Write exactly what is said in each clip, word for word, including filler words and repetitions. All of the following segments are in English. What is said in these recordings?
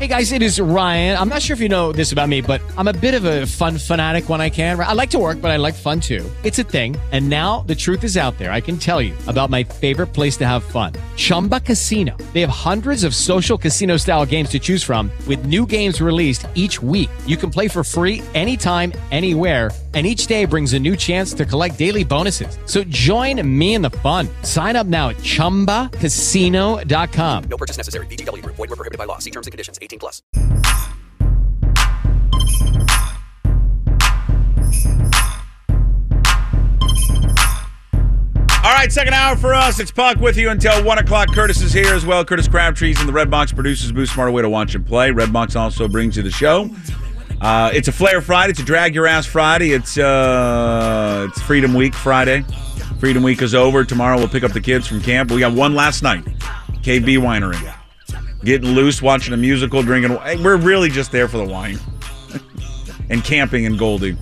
Hey guys, it is Ryan. I'm not sure if you know this about me, but I'm a bit of a fun fanatic when I can. I like to work, but I like fun too. It's a thing. And now the truth is out there. I can tell you about my favorite place to have fun. Chumba Casino. They have hundreds of social casino style games to choose from with new games released each week. You can play for free anytime, anywhere. And each day brings a new chance to collect daily bonuses. So join me in the fun. Sign up now at chumba casino dot com. No purchase necessary. V G W. Void where prohibited by law. See terms and conditions. eighteen plus. All right, second hour for us. It's Puck with you until one o'clock. Curtis is here as well. Curtis Crabtree's in the Redbox produces Boost Smarter Way to watch and play. Redbox also brings you the show. Uh, it's a Flair Friday. It's a Drag Your Ass Friday. It's uh, it's Freedom Week Friday. Freedom Week is over. Tomorrow we'll pick up the kids from camp. We got one last night. K B Winery. Getting loose, watching a musical, drinking. We're really just there for the wine. And camping in Goldie.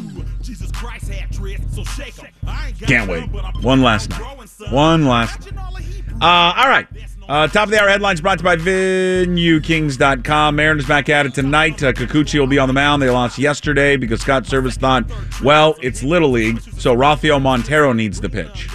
Can't wait. One last night. One last night. Uh, all right. Uh, top of the hour headlines brought to you by Venue Kings dot com. Mariners back at it tonight. Uh, Kikuchi will be on the mound. They lost yesterday because Scott Service thought, well, it's Little League, so Rafael Montero needs the pitch.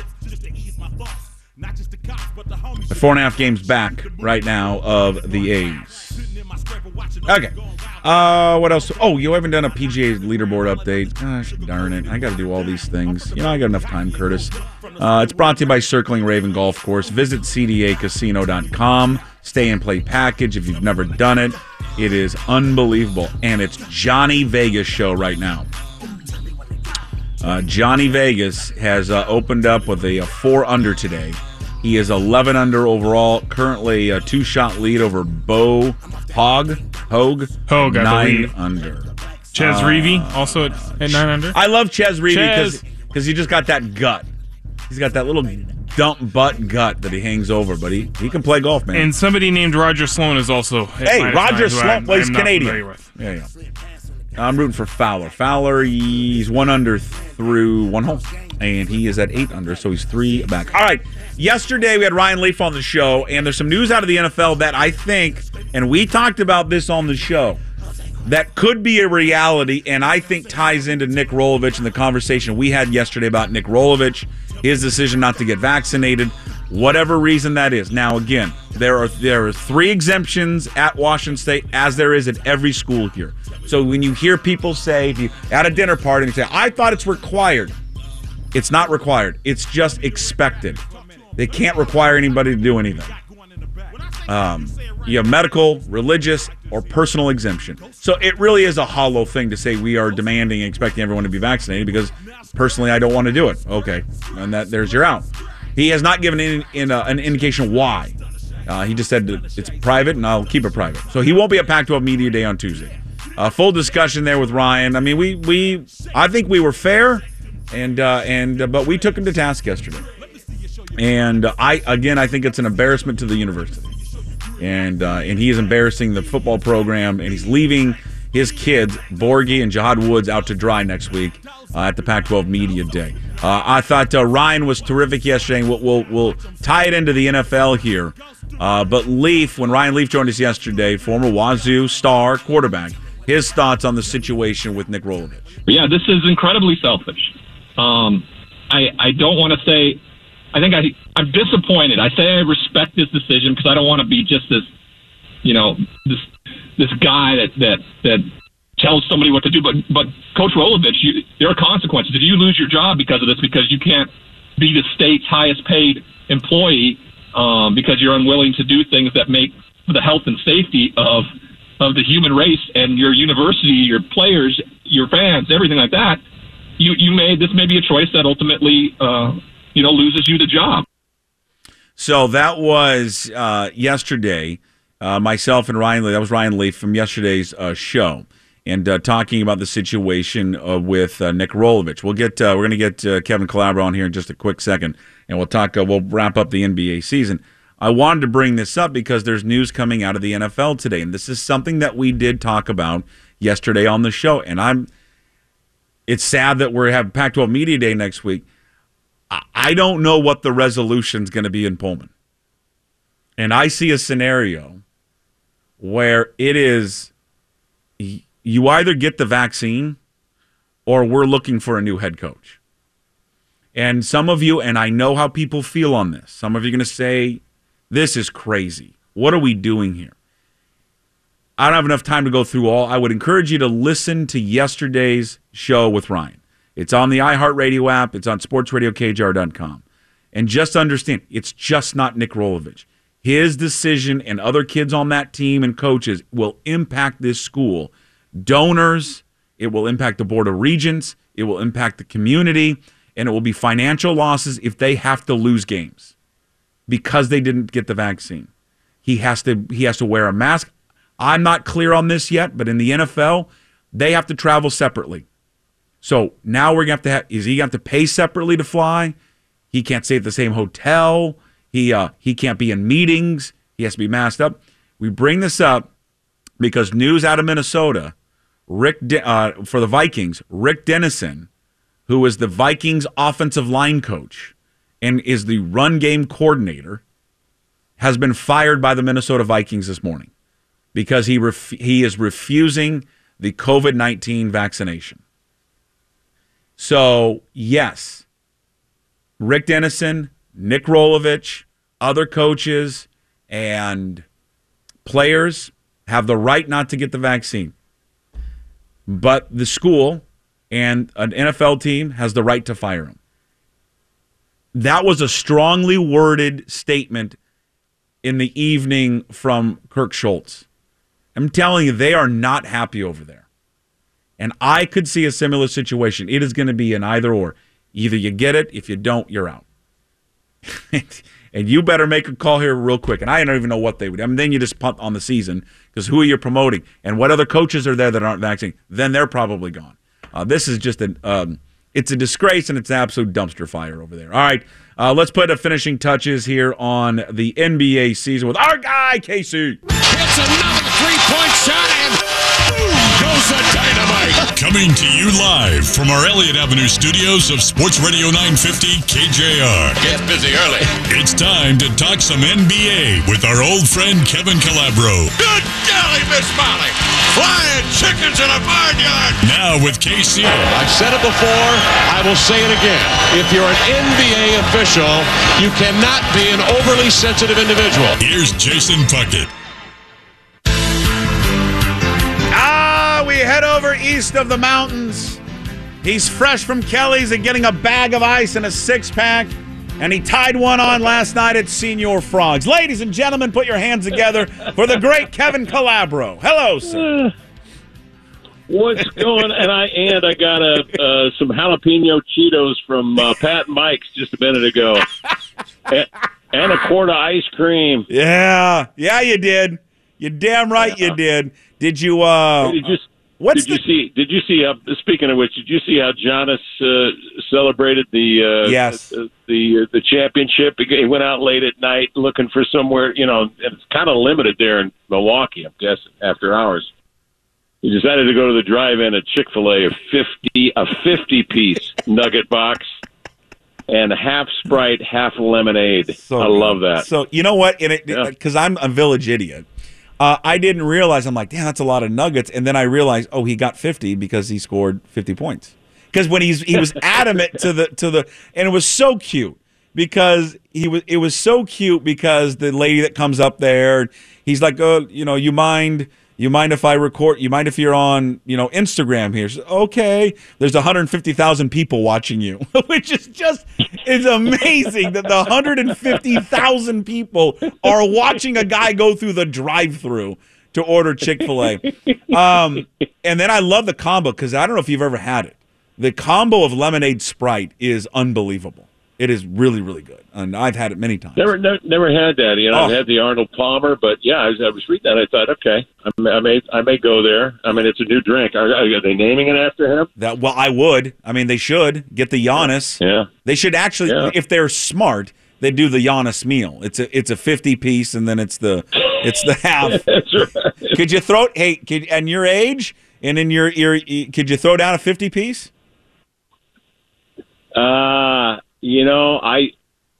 The four and a half games back right now of the A's. Okay. Uh, what else? Oh, you haven't done a P G A leaderboard update. Gosh, darn it. I got to do all these things. You know, I got enough time, Curtis. Uh, it's brought to you by Circling Raven Golf Course. Visit C D A casino dot com. Stay and play package if you've never done it. It is unbelievable. And it's Johnny Vegas show right now. Uh, Johnny Vegas has uh, opened up with a, a four under today. He is eleven under overall. Currently a two-shot lead over Bo Hogg. Hogue. Hogue, I nine believe. under. Ches uh, Reavie, also at, at nine under. I love Ches Reavie Ches. because he just got that gut. He's got that little dump butt gut that he hangs over, but he, he can play golf, man. And somebody named Roger Sloan is also at Hey, minus Roger nine, who Sloan I'm- plays I'm not Canadian. familiar with. Yeah, yeah. I'm rooting for Fowler. Fowler, he's one under through one hole, and he is at eight under, so he's three back. All right, yesterday we had Ryan Leaf on the show, and there's some news out of the N F L that I think, and we talked about this on the show, that could be a reality, and I think ties into Nick Rolovich and the conversation we had yesterday about Nick Rolovich, his decision not to get vaccinated, whatever reason that is. Now, again, there are there are three exemptions at Washington State, as there is at every school here. So when you hear people say, if you at a dinner party, and say, I thought it's required. It's not required. It's just expected. They can't require anybody to do anything. Um, you have medical, religious, or personal exemption. So it really is a hollow thing to say we are demanding and expecting everyone to be vaccinated because personally I don't want to do it. Okay, and that there's your out. He has not given in, in uh, an indication why. Uh, he just said that it's private and I'll keep it private. So he won't be at Pac twelve Media Day on Tuesday. Uh, full discussion there with Ryan. I mean, we we I think we were fair, and uh, and uh, but we took him to task yesterday. And uh, I again, I think it's an embarrassment to the university. And uh, and he is embarrassing the football program, and he's leaving his kids, Borgie and Jihad Woods, out to dry next week uh, at the Pac twelve Media Day. Uh, I thought uh, Ryan was terrific yesterday, and we'll, we'll, we'll tie it into the N F L here. Uh, but Leaf, when Ryan Leaf joined us yesterday, former Wazoo star quarterback, his thoughts on the situation with Nick Rolovich. Yeah, this is incredibly selfish. Um, I I don't want to say... I think I, I'm disappointed. I say I respect this decision because I don't want to be just this, you know, this this guy that that, that tells somebody what to do. But but Coach Rolovich, you, there are consequences. If you lose your job because of this, because you can't be the state's highest paid employee um, because you're unwilling to do things that make for the health and safety of of the human race and your university, your players, your fans, everything like that, you you made this may be a choice that ultimately. Uh, you know, loses you the job. So that was uh, yesterday, uh, myself and Ryan Leaf, that was Ryan Leaf from yesterday's uh, show, and uh, talking about the situation uh, with uh, Nick Rolovich. We'll get, uh, we're going to get uh, Kevin Calabro on here in just a quick second, and we'll talk, uh, we'll wrap up the N B A season. I wanted to bring this up because there's news coming out of the N F L today, and this is something that we did talk about yesterday on the show, and I'm, it's sad that we're having Pac twelve Media Day next week. I don't know what the resolution is going to be in Pullman. And I see a scenario where it is you either get the vaccine or we're looking for a new head coach. And some of you, and I know how people feel on this, some of you are going to say, this is crazy. What are we doing here? I don't have enough time to go through all. I would encourage you to listen to yesterday's show with Ryan. It's on the iHeartRadio app. It's on sports radio k j r dot com. And just understand, it's just not Nick Rolovich. His decision and other kids on that team and coaches will impact this school. Donors, it will impact the Board of Regents, it will impact the community, and it will be financial losses if they have to lose games because they didn't get the vaccine. He has to he has to wear a mask. I'm not clear on this yet, but in the N F L, they have to travel separately. So now we're going to have to have, is he going to have to pay separately to fly? He can't stay at the same hotel. He uh, he can't be in meetings. He has to be masked up. We bring this up because news out of Minnesota, Rick De- uh, for the Vikings, Rick Dennison, who is the Vikings offensive line coach and is the run game coordinator, has been fired by the Minnesota Vikings this morning because he ref- he is refusing the covid nineteen vaccination. So, yes, Rick Dennison, Nick Rolovich, other coaches, and players have the right not to get the vaccine. But the school and an N F L team has the right to fire him. That was a strongly worded statement in the evening from Kirk Schultz. I'm telling you, they are not happy over there. And I could see a similar situation. It is going to be an either or. Either you get it, if you don't, you're out. And you better make a call here real quick. And I don't even know what they would. I mean, then you just punt on the season because who are you promoting? And what other coaches are there that aren't vaccinated? Then they're probably gone. Uh, this is just an um, it's a disgrace and it's an absolute dumpster fire over there. All right, uh, let's put the finishing touches here on the N B A season with our guy, K C. Hits another three-point shot and boom, goes the dynamite. Coming to you live from our Elliott Avenue studios of Sports Radio nine fifty K J R. Gets busy early. It's time to talk some N B A with our old friend Kevin Calabro. Good golly, Miss Molly. Flying chickens in a barnyard. Now with K C. I've said it before. I will say it again. If you're an N B A official, you cannot be an overly sensitive individual. Here's Jason Puckett. Ah, we head over east of the mountains. He's fresh from Kelly's and getting a bag of ice and a six-pack. And he tied one on last night at Senior Frogs. Ladies and gentlemen, put your hands together for the great Kevin Calabro. Hello, sir. What's going? And I and I got a uh, some jalapeno Cheetos from uh, Pat and Mike's just a minute ago, and, and a quart of ice cream. Yeah, yeah, you did. You damn right you did. Did you? Uh, Hey, did you what's did the? you see? Did you see? How, speaking of which, did you see how Giannis uh, celebrated the uh, Yes. the the, uh, the championship? He went out late at night looking for somewhere. You know, and it's kind of limited there in Milwaukee. I'm guessing after hours. He decided to go to the drive-in at Chick-fil-A, a fifty a fifty piece nugget box, and half Sprite, half lemonade. So I love that. So you know what? Because Yeah. I'm a village idiot. Uh, I didn't realize. I'm like, damn, that's a lot of nuggets. And then I realized, oh, he got fifty because he scored fifty points. Because when he's he was adamant to the to the, and it was so cute because he was it was so cute because the lady that comes up there, he's like, oh, you know, you mind. You mind if I record? You mind if you're on, you know, Instagram here? Says, okay. There's one hundred fifty thousand people watching you, which is just is amazing that the one hundred fifty thousand people are watching a guy go through the drive-through to order Chick-fil-A. Um, and then I love the combo because I don't know if you've ever had it. The combo of lemonade Sprite is unbelievable. It is really, really good, and I've had it many times. Never, never, never had that. You know, Oh. I've had the Arnold Palmer, but yeah, I was, I was reading that. I thought, okay, I may, I may, I may go there. I mean, it's a new drink. Are, are they naming it after him? That well, I would. I mean, they should get the Giannis. Yeah. They should actually, Yeah. if they're smart, they do the Giannis meal. It's a it's a fifty piece, and then it's the it's the half. That's right. Could you throw? Hey, could, and your age, and in your your, could you throw down a fifty piece? Uh, you know, I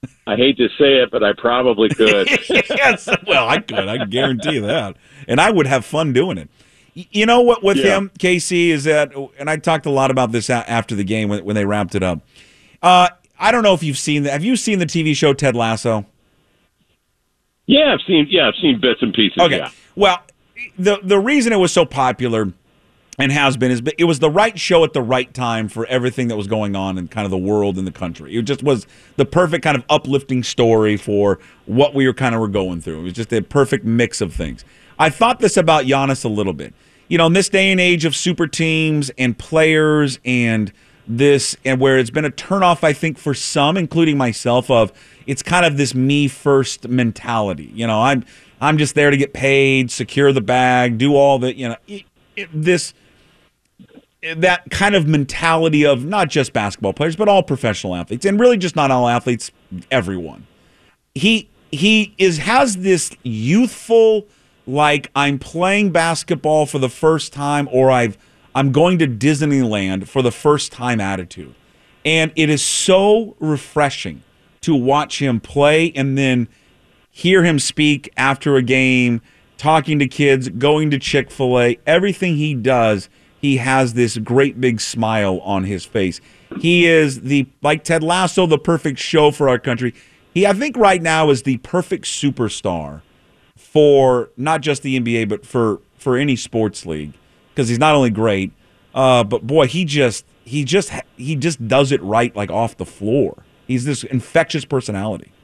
I hate to say it, but I probably could. Yes, well, I could. I guarantee that. And I would have fun doing it. Y- You know what with Yeah. him, K C, is that, and I talked a lot about this a- after the game when, when they wrapped it up. Uh, I don't know if you've seen that. Have you seen the T V show Ted Lasso? Yeah, I've seen. Yeah, I've seen bits and pieces. Okay. Yeah. Well, the the reason it was so popular and has been is it was the right show at the right time for everything that was going on in kind of the world and the country. It just was the perfect kind of uplifting story for what we were kind of were going through. It was just a perfect mix of things. I thought this about Giannis a little bit. You know, in this day and age of super teams and players and this, and where it's been a turnoff, I think, for some, including myself, of it's kind of this me first mentality. You know, I'm I'm just there to get paid, secure the bag, do all the, you know, it, it, this that kind of mentality of not just basketball players, but all professional athletes, and really just not all athletes, everyone. He he is has this youthful, like I'm playing basketball for the first time, or I've I'm going to Disneyland for the first time attitude. And it is so refreshing to watch him play and then hear him speak after a game, talking to kids, going to Chick-fil-A. Everything he does, he has this great big smile on his face. He is the, like Ted Lasso, the perfect show for our country. He, I think right now, is the perfect superstar for not just the N B A, but for, for any sports league. Because he's not only great, uh, but boy, he just he just he just does it right, like off the floor. He's this infectious personality.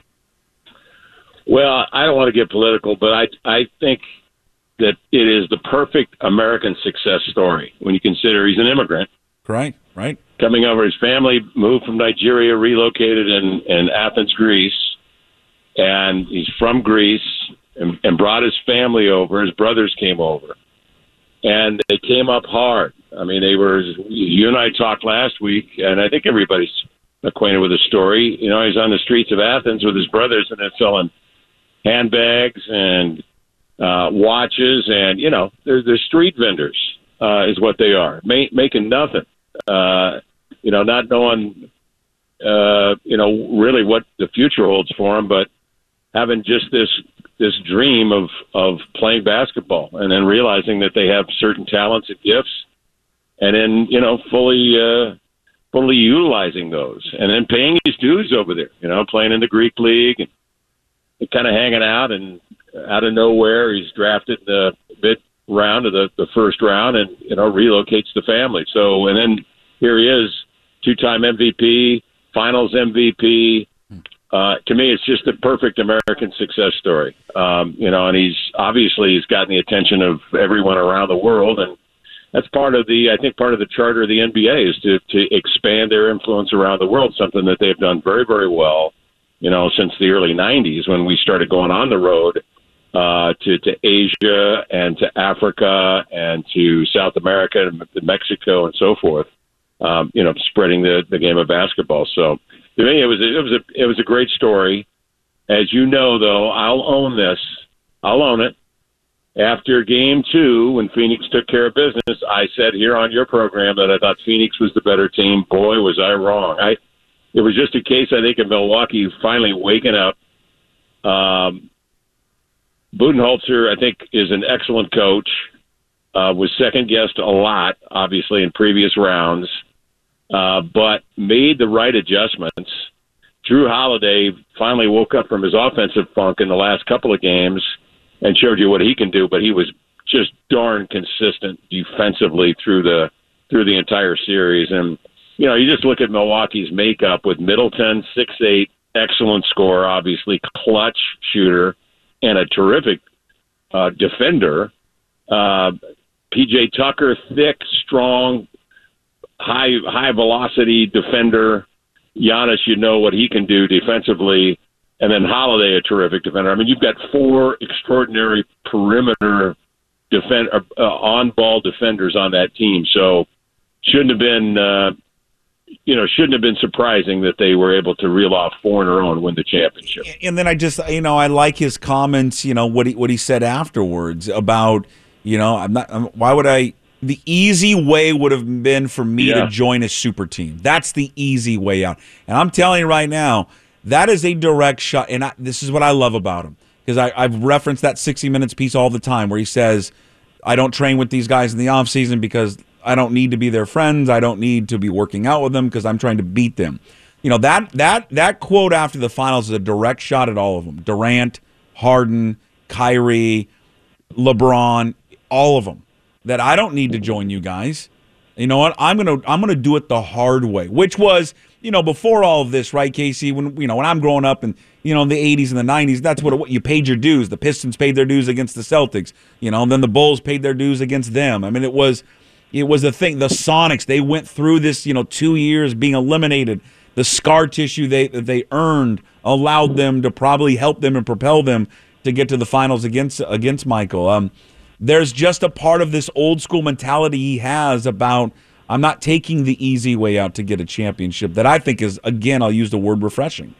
Well, I don't want to get political, but I I think that it is the perfect American success story when you consider he's an immigrant. Right, right. Coming over, his family moved from Nigeria, relocated in, in Athens, Greece, and he's from Greece and, and brought his family over. His brothers came over. And they came up hard. I mean, they were, you and I talked last week, and I think everybody's acquainted with the story. You know, he's on the streets of Athens with his brothers, and they're selling handbags and uh, watches, and, you know, they're, they're street vendors, uh, is what they are, Ma- making nothing. Uh, you know, not knowing, uh, you know, really what the future holds for them, but having just this this dream of, of playing basketball and then realizing that they have certain talents and gifts and then, you know, fully, uh, fully utilizing those and then paying his dues over there, you know, playing in the Greek league and, and kind of hanging out, and out of nowhere, he's drafted in the mid round of the, the first round and, you know, relocates the family. So, and then here he is, two-time M V P, finals M V P. Uh, to me, it's just a perfect American success story. Um, you know, and he's obviously he's gotten the attention of everyone around the world, and that's part of the, I think, part of the charter of the N B A is to to expand their influence around the world. Something that they've done very, very well. You know, since the early nineties when we started going on the road uh, to to Asia and to Africa and to South America and Mexico and so forth. Um, you know, spreading the the game of basketball. So. To me, it was it was a it was a great story. As you know, though, I'll own this. I'll own it. After Game Two, when Phoenix took care of business, I said here on your program that I thought Phoenix was the better team. Boy, was I wrong. I it was just a case, I think, of Milwaukee finally waking up. Um, Budenholzer, I think, is an excellent coach. Uh, was second guessed a lot, obviously, in previous rounds. Uh, but made the right adjustments. Drew Holiday finally woke up from his offensive funk in the last couple of games and showed you what he can do, but he was just darn consistent defensively through the through the entire series. And, you know, you just look at Milwaukee's makeup with Middleton, six eight, excellent scorer, obviously, clutch shooter, and a terrific uh, defender. Uh, P J Tucker, thick, strong, high high velocity defender. Giannis, you know what he can do defensively, and then Holiday, a terrific defender. I mean, you've got four extraordinary perimeter defend uh, on ball defenders on that team. So shouldn't have been uh, you know shouldn't have been surprising that they were able to reel off four in a row and win the championship. And then I just you know I like his comments. You know what he what he said afterwards about you know I'm not I'm, why would I. The easy way would have been for me yeah. to join a super team. That's the easy way out. And I'm telling you right now, That is a direct shot, and I, this is what I love about him, because I've referenced that sixty minutes piece all the time where he says, I don't train with these guys in the offseason because I don't need to be their friends. I don't need to be working out with them because I'm trying to beat them. You know, that that that quote after the finals is a direct shot at all of them. Durant, Harden, Kyrie, LeBron, all of them. That I don't need to join you guys. You know what? I'm gonna I'm gonna do it the hard way, which was, you know, before all of this, right, Casey? When you know when I'm growing up and you know in the eighties and the nineties, that's what it, you paid your dues. The Pistons paid their dues against the Celtics. You know, and then the Bulls paid their dues against them. I mean, it was it was a thing. The Sonics, they went through this, you know, two years being eliminated. The scar tissue they that they earned allowed them to probably help them and propel them to get to the finals against against Michael. Um, there's just a part of this old school mentality he has about, I'm not taking the easy way out to get a championship, that I think is, again, I'll use the word refreshing.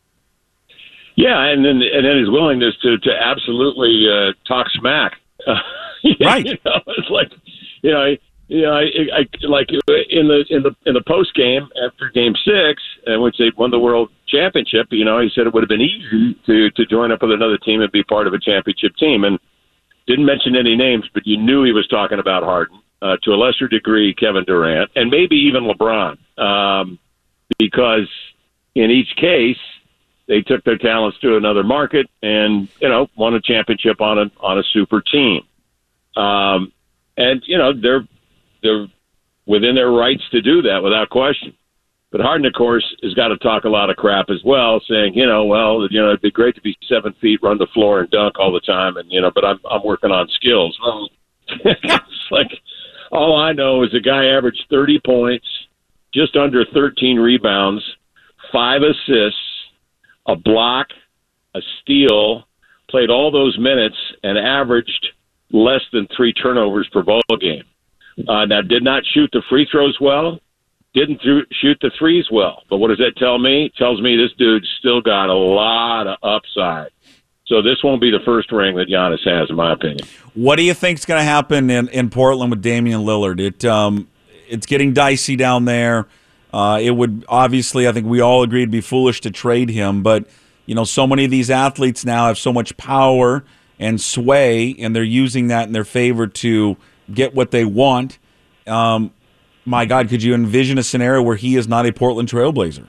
Yeah, and then and then his willingness to to absolutely uh, talk smack. Uh, right. You know, it's like, you know, you know, I, I like in the in the in the post game after Game Six, in which they won the World Championship. You know, he said it would have been easy to to join up with another team and be part of a championship team, and didn't mention any names, but you knew he was talking about Harden, uh, to a lesser degree Kevin Durant, and maybe even LeBron, um, because in each case they took their talents to another market and, you know, won a championship on a on a super team, um, and you know they're they're within their rights to do that without question. But Harden, of course, has got to talk a lot of crap as well, saying, you know, well, you know, it'd be great to be seven feet, run the floor, and dunk all the time, and you know, but I'm I'm working on skills. Well, it's like all I know is the guy averaged thirty points, just under thirteen rebounds, five assists, a block, a steal, played all those minutes, and averaged less than three turnovers per ball game. Uh, now, did not shoot the free throws well. Didn't th- shoot the threes well. But what does that tell me? It tells me this dude's still got a lot of upside. So this won't be the first ring that Giannis has, in my opinion. What do you think's going to happen in, in Portland with Damian Lillard? It um, It's getting dicey down there. Uh, it would, obviously, I think we all agree it'd be foolish to trade him. But, you know, so many of these athletes now have so much power and sway, and they're using that in their favor to get what they want. Um My God, could you envision a scenario where he is not a Portland Trailblazer?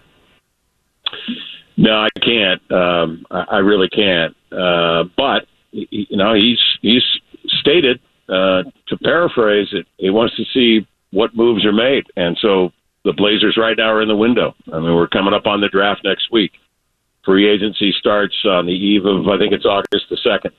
No, I can't. Um, I, I really can't. Uh, but you know, he's he's stated, uh, to paraphrase it, he wants to see what moves are made, and so the Blazers right now are in the window. I mean, we're coming up on the draft next week. Free agency starts on the eve of, I think it's August the second.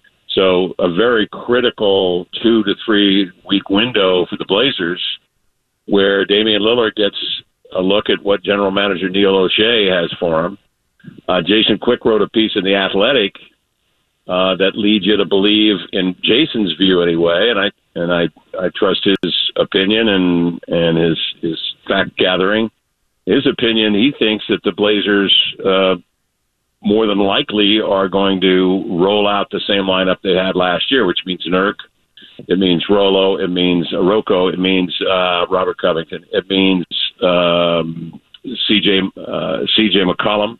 So a very critical two to three week window for the Blazers, where Damian Lillard gets a look at what general manager Neil O'Shea has for him. Uh, Jason Quick wrote a piece in The Athletic uh, that leads you to believe, in Jason's view anyway, and I and I, I trust his opinion and and his his fact gathering. His opinion, he thinks that the Blazers uh, more than likely are going to roll out the same lineup they had last year, which means Nurk. It means Rolo. It means Rocco. It means uh, Robert Covington. It means um, C J uh, C J McCollum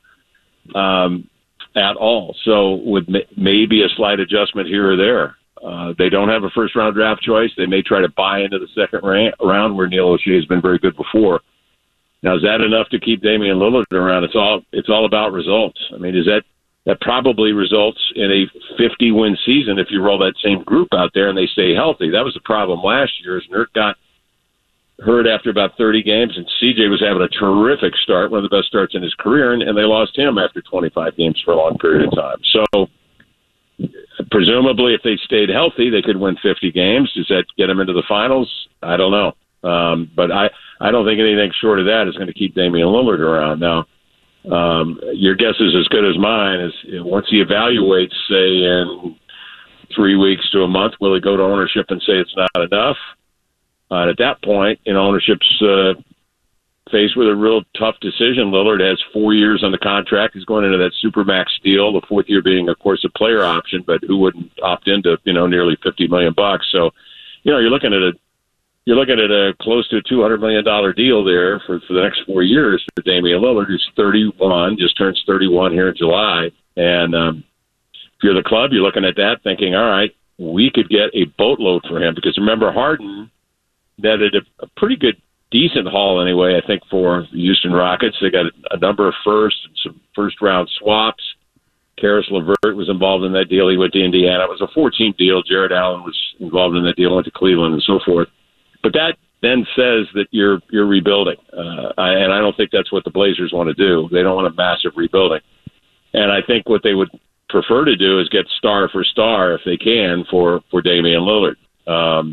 um, at all. So with m- maybe a slight adjustment here or there. Uh, they don't have a first-round draft choice. They may try to buy into the second ra- round where Neil O'Shea has been very good before. Now, is that enough to keep Damian Lillard around? It's all it's all about results. I mean, is that That probably results in a fifty-win season if you roll that same group out there and they stay healthy. That was the problem last year, as Nurk got hurt after about thirty games, and C J was having a terrific start, one of the best starts in his career, and, and they lost him after twenty-five games for a long period of time. So presumably if they stayed healthy, they could win fifty games. Does that get them into the finals? I don't know. Um, but I, I don't think anything short of that is going to keep Damian Lillard around. Now, Um, your guess is as good as mine. Is once he evaluates, say, in three weeks to a month, will he go to ownership and say it's not enough? Uh, and at that point, you know, ownership's uh, faced with a real tough decision. Lillard has four years on the contract. He's going into that Supermax deal, the fourth year being, of course, a player option, but who wouldn't opt into, you know, nearly fifty million bucks? So, you know, you're looking at a you're looking at a close to a two hundred million dollars deal there for, for the next four years for Damian Lillard, who's thirty-one, just turns thirty-one here in July. And um, if you're the club, you're looking at that thinking, all right, we could get a boatload for him. Because remember, Harden netted a, a pretty good, decent haul anyway, I think, for the Houston Rockets. They got a, a number of firsts and some first-round swaps. Karis LeVert was involved in that deal. He went to Indiana. It was a four-team deal. Jared Allen was involved in that deal, went to Cleveland and so forth. But that then says that you're you're rebuilding, uh, I, and I don't think that's what the Blazers want to do. They don't want a massive rebuilding, and I think what they would prefer to do is get star for star if they can for for Damian Lillard. Um,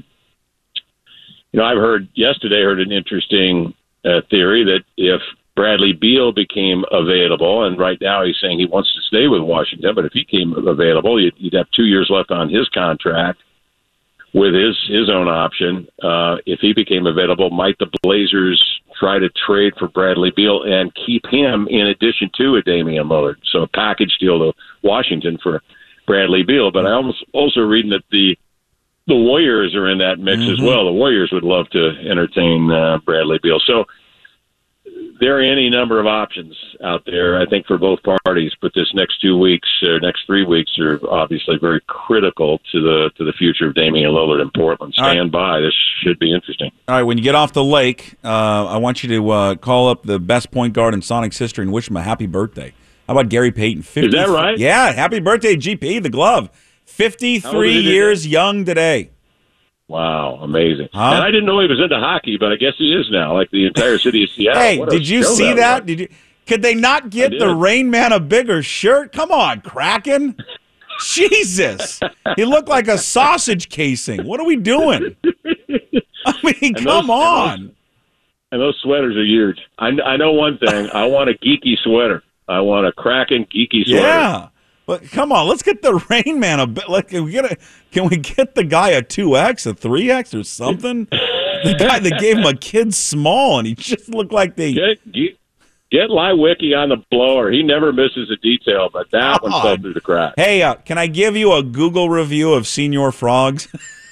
you know, I've heard yesterday heard an interesting uh, theory that if Bradley Beal became available, and right now he's saying he wants to stay with Washington, but if he came available, you'd, you'd have two years left on his contract with his, his own option. Uh, if he became available, might the Blazers try to trade for Bradley Beal and keep him in addition to a Damian Lillard? So a package deal to Washington for Bradley Beal. But I almost also reading that the the Warriors are in that mix mm-hmm. as well. The Warriors would love to entertain uh, Bradley Beal. So there are any number of options out there, I think, for both parties. But this next two weeks, or next three weeks, are obviously very critical to the to the future of Damian Lillard in Portland. Stand by. This should be interesting. All right, when you get off the lake, uh, I want you to uh, call up the best point guard in Sonic's history and wish him a happy birthday. How about Gary Payton? fifty, Is that right? Yeah, happy birthday, G P, the glove. fifty-three years young today. Wow, amazing. Huh? And I didn't know he was into hockey, but I guess he is now, like the entire city of Seattle. Hey, What a did you show see that? that? was. Did you? Could they not get the Rain Man a bigger shirt? Come on, Kraken. Jesus. He looked like a sausage casing. What are we doing? I mean, And come those- on. And those, and those sweaters are huge. I, I know one thing. I want a geeky sweater. I want a Kraken geeky sweater. Yeah. But come on, let's get the Rain Man a bit. Like, can we get a? Can we get the guy a two X, a three X, or something? The guy that gave him a kid small, and he just looked like they. Get, get, get Lywicki on the blower. He never misses a detail, but that Come one fell on. through the crack. Hey, uh, can I give you a Google review of Senior Frogs?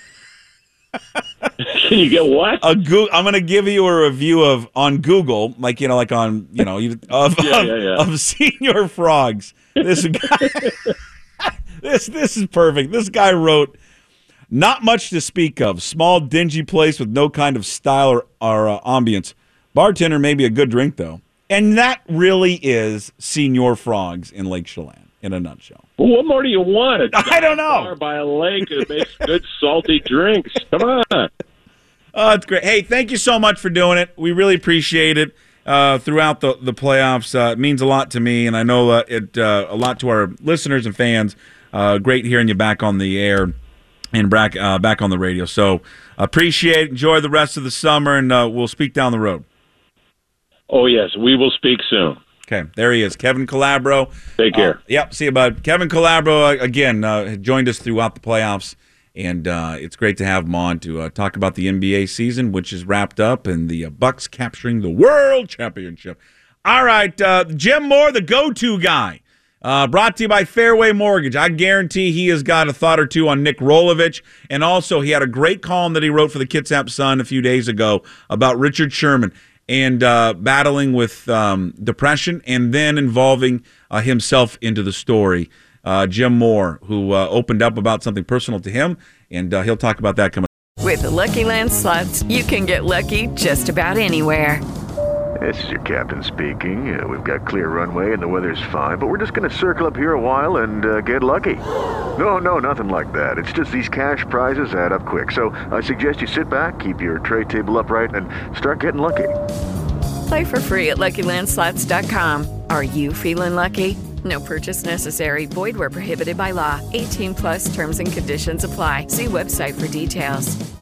Can you get what? A go- I'm going to give you a review of on Google, like you know, like on you know, you- of Yeah, of, yeah, yeah. of Senior Frogs. This guy, this this is perfect. This guy wrote, "Not much to speak of. Small, dingy place with no kind of style or, or uh, ambience. Bartender may be a good drink though." And that really is Senior Frogs in Lake Chelan in a nutshell. Well, what more do you want? A I don't know. bar by a lake that makes good salty drinks. Come on. Oh, it's great. Hey, thank you so much for doing it. We really appreciate it uh, throughout the, the playoffs. Uh, it means a lot to me, and I know uh, it uh, a lot to our listeners and fans. Uh, great hearing you back on the air and back, uh, back on the radio. So appreciate it. Enjoy the rest of the summer, and uh, we'll speak down the road. Oh, yes. We will speak soon. Okay, there he is, Kevin Calabro. Take care. Uh, yep, see you, bud. Kevin Calabro, uh, again, uh, joined us throughout the playoffs, and uh, it's great to have him on to uh, talk about the N B A season, which is wrapped up, and the uh, Bucks capturing the World Championship. All right, uh, Jim Moore, the go-to guy, uh, brought to you by Fairway Mortgage. I guarantee he has got a thought or two on Nick Rolovich, and also he had a great column that he wrote for the Kitsap Sun a few days ago about Richard Sherman and uh, battling with um, depression, and then involving uh, himself into the story. Uh, Jim Moore, who uh, opened up about something personal to him, and uh, he'll talk about that coming up. With the Lucky Land Slots, you can get lucky just about anywhere. This is your captain speaking. Uh, we've got clear runway and the weather's fine, but we're just going to circle up here a while and uh, get lucky. No, no, nothing like that. It's just these cash prizes add up quick. So I suggest you sit back, keep your tray table upright, and start getting lucky. Play for free at Lucky Land Slots dot com. Are you feeling lucky? No purchase necessary. Void where prohibited by law. eighteen plus terms and conditions apply. See website for details.